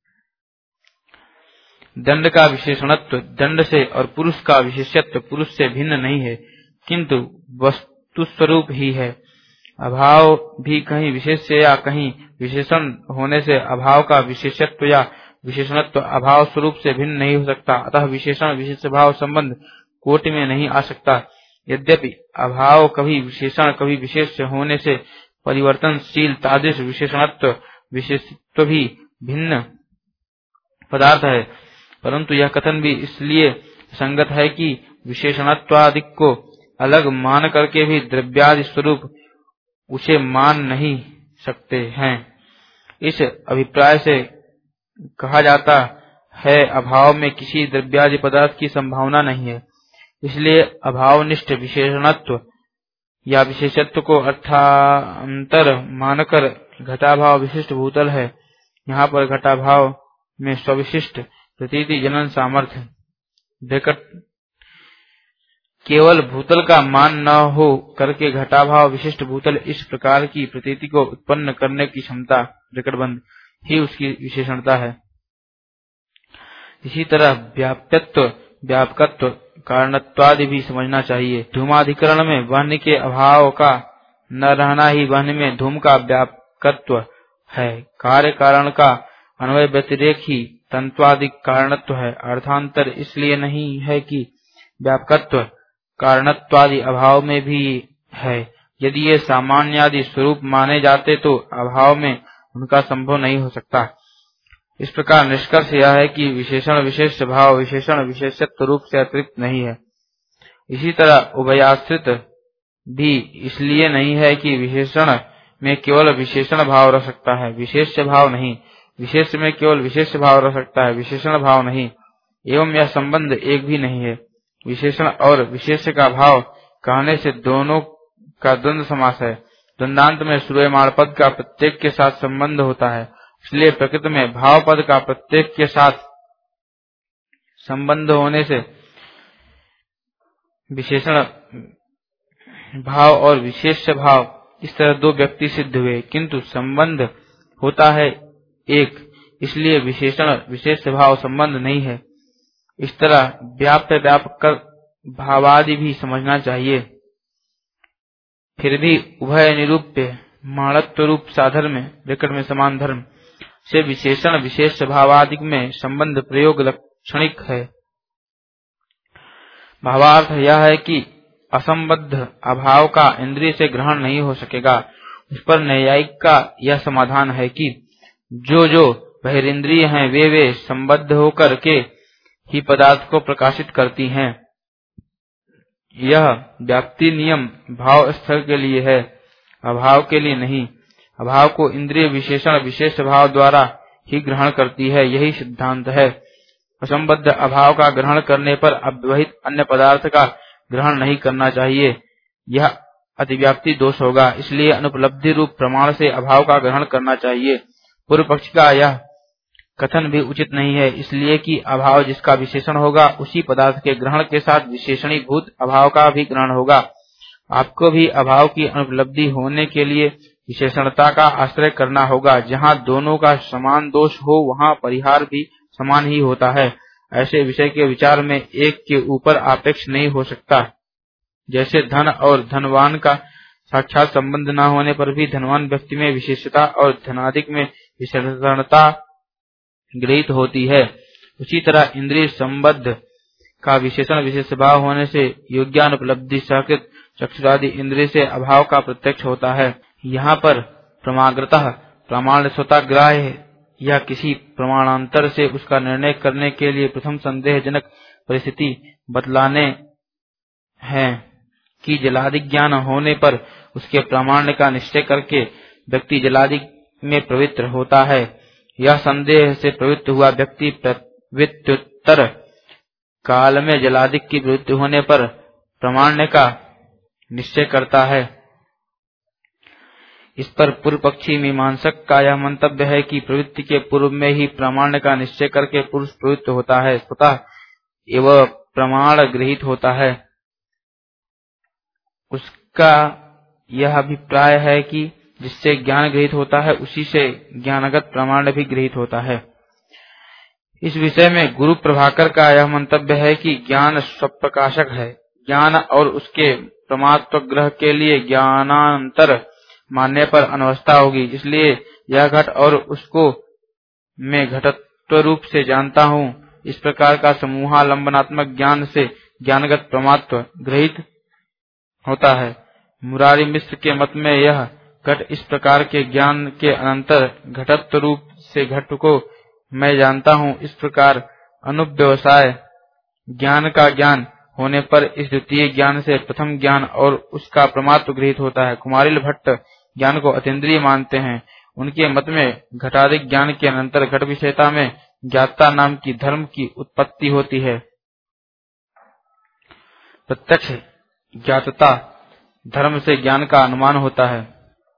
दंड का विशेषणत्व दंड से और पुरुष का विशेषत्व पुरुष से भिन्न नहीं है, किंतु वस्तु स्वरूप ही है। अभाव भी कहीं विशेष या कहीं विशेषण होने से अभाव का विशेषत्व या विशेषणत्व अभाव स्वरूप से भिन्न नहीं हो सकता। अतः विशेषण विशेष भाव संबंध कोटि में नहीं आ सकता। यद्यपि अभाव कभी विशेषण कभी विशेष होने से परिवर्तनशील तादृश विशेषणत्व विशेषत्व भी भिन्न पदार्थ है, परंतु यह कथन भी इसलिए संगत है कि विशेषणत्वादिक को अलग मान करके भी द्रव्यादि स्वरूप उसे मान नहीं सकते हैं। इस अभिप्राय से कहा जाता है अभाव में किसी द्रव्यादि पदार्थ की संभावना नहीं है। इसलिए अभावनिष्ठ विशेषणत्व या विशेषत्व को अर्थांतर मानकर घटाभाव विशिष्ट भूतल है। यहाँ पर घटाभाव में स्विशिष्ट प्रतीति जनन सामर्थ्य ब्रैकेट केवल भूतल का मान न हो करके घटाभाव विशिष्ट भूतल इस प्रकार की प्रतीति को उत्पन्न करने की क्षमता ब्रैकेट बंद ही उसकी विशेषणता है। इसी तरह व्याप्यत्व व्यापकत्व कारणत्वादि भी समझना चाहिए। धूमाधिकरण में वह्नि के अभाव का न रहना ही वह्नि में धूम का व्यापकत्व है। कार्य कारण का अन्वय व्यतिरेक ही तंत्वादि कारणत्व है। अर्थांतर इसलिए नहीं है कि व्यापकत्व कारणत्वादि अभाव में भी है। यदि ये सामान्यादि स्वरूप माने जाते तो अभाव में उनका संभव नहीं हो सकता। इस प्रकार निष्कर्ष यह है कि विशेषण विशेष भाव विशेषण विशेषत्व रूप से अतिरिक्त नहीं है। इसी तरह उभयाश्रित भी इसलिए नहीं है कि विशेषण में केवल विशेषण भाव रह सकता है, विशेष भाव नहीं। विशेष में केवल विशेष भाव रह सकता है, विशेषण भाव नहीं। एवं यह संबंध एक भी नहीं है। विशेषण और विशेष का भाव कहने से दोनों का द्वंद्व समास है। द्वंद्वांत में श्रूयमाण पद का प्रत्येक के साथ संबंध होता है। इसलिए प्रकृति में भाव पद का प्रत्येक के साथ संबंध होने से विशेषण भाव और विशेष भाव इस तरह दो व्यक्ति सिद्ध हुए, किंतु संबंध होता है एक, इसलिए विशेषण विशेष भाव संबंध नहीं है। इस तरह व्याप्त व्यापक भावादि भी समझना चाहिए। फिर भी उभय निरूप्य माणत्व रूप साधर्म ब्रैकेट में समान धर्म से विशेषण विशेष भावादि में संबंध प्रयोग लक्षणिक है। भावार्थ यह है कि असंबद्ध अभाव का इंद्रिय से ग्रहण नहीं हो सकेगा। उस पर न्यायिक का यह समाधान है कि जो बहिरिंद्रिय हैं वे संबद्ध होकर के ही पदार्थ को प्रकाशित करती हैं। यह व्याप्ति नियम भाव स्थल के लिए है, अभाव के लिए नहीं। अभाव को इंद्रिय विशेषण विशेष भाव द्वारा ही ग्रहण करती है, यही सिद्धांत है। असंबद्ध अभाव का ग्रहण करने पर अव्यवहित अन्य पदार्थ का ग्रहण नहीं करना चाहिए, यह अतिव्याप्ति दोष होगा। इसलिए अनुपलब्धि रूप प्रमाण से अभाव का ग्रहण करना चाहिए। पूर्व पक्ष का यह कथन भी उचित नहीं है, इसलिए कि अभाव जिसका विशेषण होगा उसी पदार्थ के ग्रहण के साथ विशेषणीभूत अभाव का भी ग्रहण होगा। आपको भी अभाव की अनुपलब्धि होने के लिए विशेषणता का आश्रय करना होगा। जहाँ दोनों का समान दोष हो वहाँ परिहार भी समान ही होता है। ऐसे विषय के विचार में एक के ऊपर आपेक्ष नहीं हो सकता। जैसे धन और धनवान का साक्षात संबंध न होने पर भी धनवान व्यक्ति में विशेषता और धनाधिक में विशेषणता गृहीत होती है, उसी तरह इंद्रिय संबद्ध का विशेषण विशेष भाव होने से योग्यानुपलब्धि सहकृत चक्षुरादि इंद्रिय से अभाव का प्रत्यक्ष होता है। यहाँ पर प्रमाग्रतः प्रमाण स्वतः ग्राह्य या किसी प्रमाणांतर से उसका निर्णय करने के लिए प्रथम संदेहजनक परिस्थिति बतलाने हैं कि जलादि ज्ञान होने पर उसके प्रामाण्य का निश्चय करके व्यक्ति जलादि में प्रवृत्त होता है। यह संदेह से प्रवृत्त हुआ व्यक्ति प्रवृत्त्युत्तर काल में जलादिक की प्रवृत्ति होने पर प्रामाण्य का निश्चय करता है। इस पर पूर्व पक्षी मीमांसक का यह मंतव्य है कि प्रवृत्ति के पूर्व में ही प्रामाण्य का निश्चय करके पुरुष प्रवृत्त होता है, स्वतः एवं प्रमाण गृहीत होता है। उसका यह अभिप्राय है कि जिससे ज्ञान गृहीत होता है उसी से ज्ञानगत प्रमाण भी गृहीत होता है। इस विषय में गुरु प्रभाकर का यह मंतव्य है कि ज्ञान स्वप्रकाशक है। ज्ञान और उसके प्रमात्व ग्रह के लिए ज्ञानांतर मानने पर अनवस्था होगी। इसलिए यह घट और उसको मैं घटत्व रूप से जानता हूँ। इस प्रकार का समूहालंबनात्मक ज्ञान से ज्ञानगत प्रमात्व गृहीत होता है। मुरारी मिश्र के मत में यह घट इस प्रकार के ज्ञान के अनंतर घटत्व रूप से घट को मैं जानता हूँ। इस प्रकार अनुव्यवसाय ज्ञान का ज्ञान होने पर इस द्वितीय ज्ञान से प्रथम ज्ञान और उसका प्रमात्व गृहीत होता है। कुमारिल भट्ट ज्ञान को अतीन्द्रिय मानते हैं। उनके मत में घटाधिक ज्ञान के अनंतर घट विषयता में ज्ञाता नाम की धर्म की उत्पत्ति होती है। प्रत्यक्ष ज्ञातता धर्म से ज्ञान का अनुमान होता है,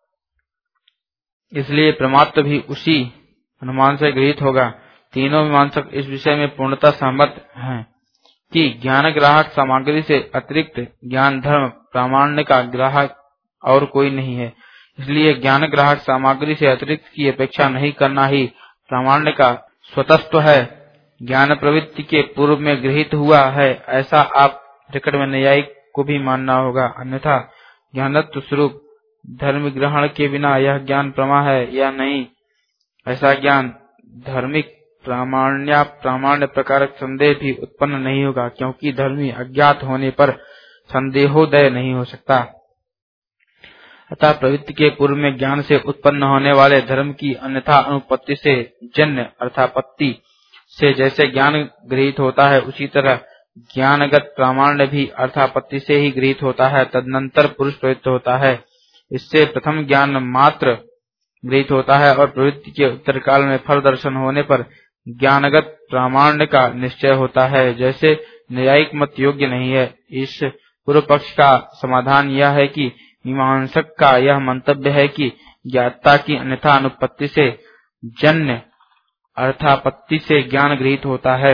इसलिए प्रमात्व भी उसी अनुमान से गृहीत होगा। तीनों मीमांसक इस विषय में पूर्णतः सहमत हैं कि ज्ञान ग्राहक सामग्री से अतिरिक्त ज्ञान धर्म प्रामाण्य का ग्राहक और कोई नहीं है। इसलिए ज्ञान ग्राहक सामग्री से अतिरिक्त की अपेक्षा नहीं करना ही प्रामाण्य का स्वतस्व है। ज्ञान प्रवृत्ति के पूर्व में गृहीत हुआ है, ऐसा आप निकट में न्यायिक को भी मानना होगा। अन्यथा ज्ञानत्व स्वरूप धर्म ग्रहण के बिना यह ज्ञान प्रमा है या नहीं, ऐसा ज्ञान धार्मिक प्रामाण्य प्रकारक संदेह भी उत्पन्न नहीं होगा, क्योंकि धर्मी अज्ञात होने पर संदेहोदय नहीं हो सकता। अतः प्रवृत्ति के पूर्व में ज्ञान से उत्पन्न होने वाले धर्म की अन्यथा अनुपत्ति से जन्य अर्थापत्ति से जैसे ज्ञान गृहीत होता है, उसी तरह ज्ञानगत प्रामाण्य भी अर्थापत्ति से ही गृहीत होता है। तदनंतर पुरुष प्रवृत्त होता है। इससे प्रथम ज्ञान मात्र गृहीत होता है और प्रवृत्ति के उत्तर काल में फल दर्शन होने पर ज्ञानगत प्रामाण्य का निश्चय होता है, जैसे न्यायिक मत योग्य नहीं है। इस पूर्व पक्ष का समाधान यह है कि मीमांसक का यह मंतव्य है कि ज्ञाता की अन्यथा अनुपत्ति से जन्य अर्थापत्ति से ज्ञान गृहीत होता है,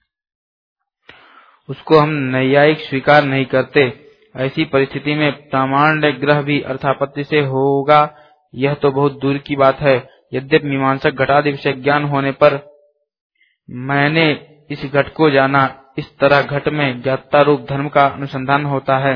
उसको हम नैयायिक स्वीकार नहीं करते। ऐसी परिस्थिति में प्रामाण्य ग्रह भी अर्थापत्ति से होगा, यह तो बहुत दूर की बात है। यद्यपि मीमांसक घटादि विषय ज्ञान होने पर मैंने इस घट को जाना, इस तरह घट में ज्ञाता रूप धर्म का अनुसंधान होता है।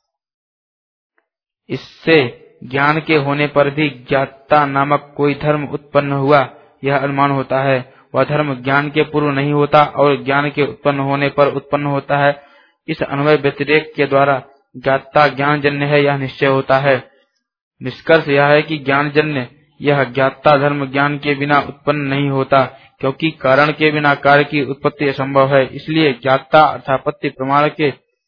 इससे ज्ञान के होने पर भी ज्ञाता नामक कोई धर्म उत्पन्न हुआ, यह अनुमान होता है। वह धर्म ज्ञान के पूर्व नहीं होता और ज्ञान के उत्पन्न होने पर उत्पन्न होता है। इस अन्वय व्यतिरेक के द्वारा ज्ञाता ज्ञान जन्य है, यह निश्चय होता है। निष्कर्ष यह है कि ज्ञान जन्य यह ज्ञाता धर्म ज्ञान के बिना उत्पन्न नहीं होता, क्योंकि कारण के बिना कार्य की उत्पत्ति असंभव है। इसलिए ज्ञाता अर्थापत्ति प्रमाण के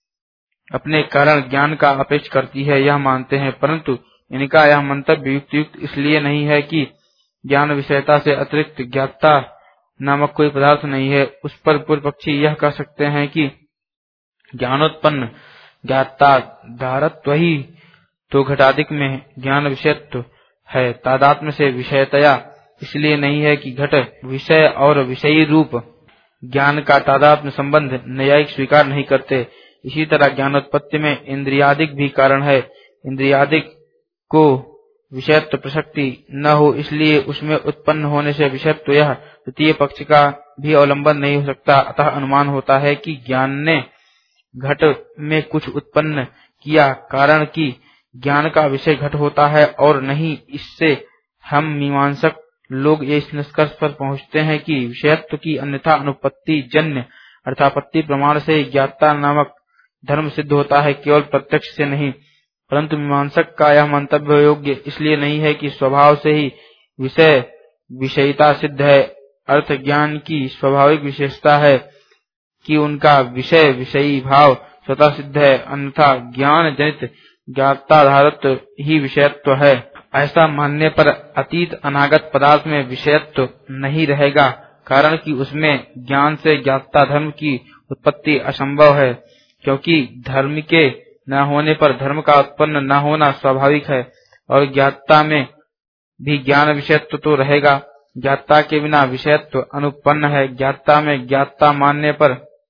अपने कारण ज्ञान का अपेक्ष करती है, यह मानते हैं। परंतु इनका यह मंतव्य युक्त इसलिए नहीं है कि ज्ञान विषयता से अतिरिक्त ज्ञाता नामक कोई पदार्थ नहीं है। उस पर पूर्व पक्षी यह कह सकते हैं कि ज्ञानोत्पन्न ज्ञाता धारत्व ही तो घटाधिक में ज्ञान विषयत्व है, तादात्म्य से विषयतया इसलिए नहीं है कि घट विषय और विषयी रूप ज्ञान का तादात्म्य संबंध न्यायिक स्वीकार नहीं करते। इसी तरह ज्ञानोत्पत्ति में इंद्रियादिक भी कारण है। इंद्रियादिक को विषयत्व प्रसक्ति न हो, इसलिए उसमें उत्पन्न होने से विषयत्व यह द्वितीय पक्ष का भी अवलंबन नहीं हो सकता। अतः अनुमान होता है कि ज्ञान ने घट में कुछ उत्पन्न किया, कारण कि ज्ञान का विषय घट होता है और नहीं। इससे हम मीमांसक लोग इस निष्कर्ष पर पहुंचते हैं कि विषयत्व की अन्यथा अनुपत्ति जन्य अर्थापत्ति प्रमाण से ज्ञाता नामक धर्म सिद्ध होता है, केवल प्रत्यक्ष से नहीं। परंतु मीमांसक का यह मंतव्य योग्य इसलिए नहीं है कि स्वभाव से ही विषय विषयिता सिद्ध है। अर्थ ज्ञान की स्वाभाविक विशेषता है कि उनका विषय विषयी भाव स्वतः सिद्ध है, अन्यथा ज्ञान जनित ज्ञाताधारत्व ही विषयत्व है। ऐसा मानने पर अतीत अनागत पदार्थ में विषयत्व नहीं रहेगा, कारण कि उसमें ज्ञान से ज्ञाता धर्म की उत्पत्ति असंभव है, क्योंकि धर्म के न होने पर धर्म का उत्पन्न न होना स्वाभाविक है। और ज्ञाता में भी ज्ञान विषयत्व तो रहेगा, ज्ञाता के बिना विषयत्व अनुपन्न है। ज्ञाता में ज्ञाता मानने पर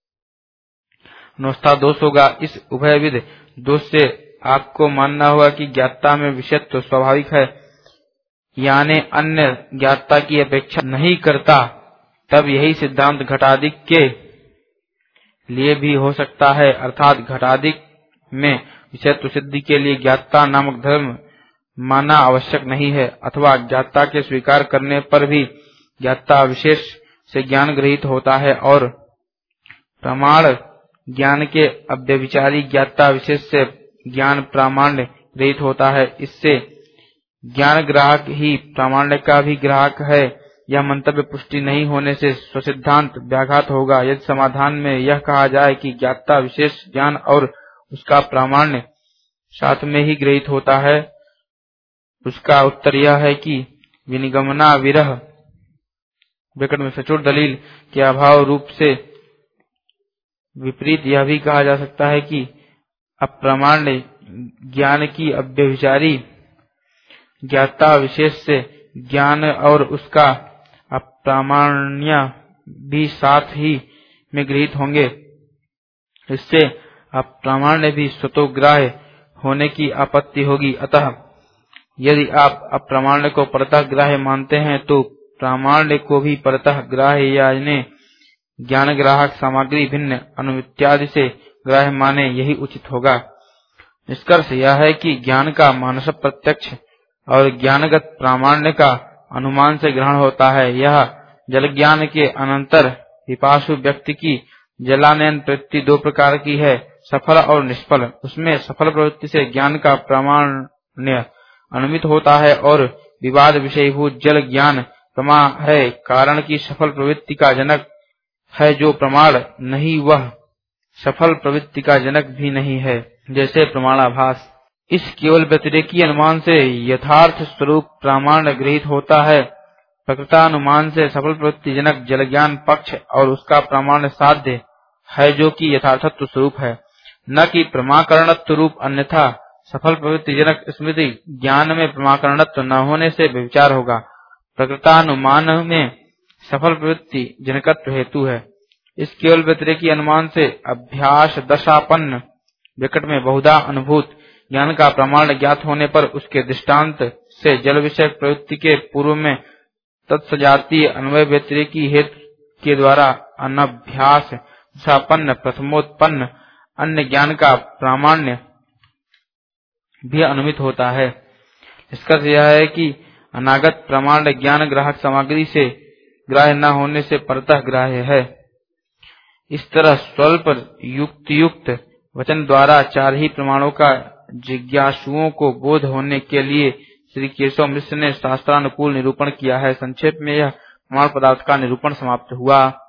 अनवस्था दोष होगा। इस उभयविध दोष से आपको मानना होगा कि ज्ञाता में विषयत्व स्वाभाविक है, यानी अन्य ज्ञाता की अपेक्षा नहीं करता। तब यही सिद्धांत घटादिक के लिए भी हो सकता है, अर्थात घटादिक में विषयत्व सिद्धि के लिए ज्ञाता नामक धर्म मानना आवश्यक नहीं है, अथवा ज्ञाता के स्वीकार करने पर भी ज्ञाता विशेष से ज्ञान गृहीत होता है और प्रमाण ज्ञान के अव्यभिचारी ज्ञाता विशेष से ज्ञान प्रामाण्य गृहीत होता है। इससे ज्ञान ग्राहक ही प्रामाण्य का भी ग्राहक है, यह मंतव्य पुष्टि नहीं होने से स्वसिद्धांत व्याघात होगा। यदि समाधान में यह कहा जाए कि ज्ञाता विशेष ज्ञान और उसका प्रामाण्य साथ में ही गृहीत होता है, उसका उत्तर यह है कि विनिगमना विरह विकट में सचोट दलील के अभाव रूप से विपरीत यह भी कहा जा सकता है कि अप्रामाण्य ज्ञान की अव्यभिचारी ज्ञाता विशेष से ज्ञान और उसका अप्रामाण्य भी साथ ही में गृहीत होंगे। इससे अप्रामाण्य भी स्वतोग्राह्य होने की आपत्ति होगी। अतः यदि आप अप्रामाण्य को परतः ग्राह्य मानते हैं तो प्रामाण्य को भी परतः ग्राह्य या इन्हें ज्ञान ग्राहक सामग्री भिन्न अनुमित्यादि से ग्राह्य माने, यही उचित होगा। निष्कर्ष यह है कि ज्ञान का मानस प्रत्यक्ष और ज्ञानगत प्रामाण्य का अनुमान से ग्रहण होता है। यह जल ज्ञान के अनंतर पिपासु व्यक्ति की जलानयन प्रवृत्ति दो प्रकार की है, सफल और निष्फल। उसमें सफल प्रवृत्ति से ज्ञान का प्रामाण्य अनुमित होता है और विवाद विषयभूत जल ज्ञान प्रमा है, कारण की सफल प्रवृत्ति का जनक है जो प्रमाण नहीं, वह सफल प्रवृत्ति का जनक भी नहीं है, जैसे प्रमाणाभास। इस केवल व्यतिरेकी अनुमान से यथार्थ स्वरूप प्रामाण्य गृहीत होता है। प्रकृतानुमान से सफल प्रवृत्ति जनक जल ज्ञान पक्ष और उसका प्रामाण्य साध्य है जो कि यथार्थत्व स्वरूप है, न कि प्रमाकरणत्व रूप। अन्यथा सफल प्रवृत्ति जनक स्मृति ज्ञान में प्रमाकरणत्व न होने से विचार होगा। प्रकृतानुमान में सफल प्रवृत्ति जनकत्व हेतु है। इस केवल व्यतिरेकी अनुमान से अभ्यास दशापन्न विकट में बहुधा अनुभूत ज्ञान का प्रमाण ज्ञात होने पर उसके दृष्टांत से जल विषय प्रवृत्ति के पूर्व में तत्सजातीय अन्वय व्यतिरेकी हेतु के द्वारा अनभ्यास दशापन्न प्रथमोत्पन्न अन्य ज्ञान का प्रामाण्य भी अनुमित होता है। इसका यह है कि अनागत प्रमाण ज्ञान ग्राहक सामग्री से ग्राह्य न होने से परतः ग्राह्य है। इस तरह स्वल्प युक्त वचन द्वारा चार ही प्रमाणों का जिज्ञासुओं को बोध होने के लिए श्री केशव मिश्र ने शास्त्रानुकूल निरूपण किया है। संक्षेप में यह प्रमाण पदार्थ का निरूपण समाप्त हुआ।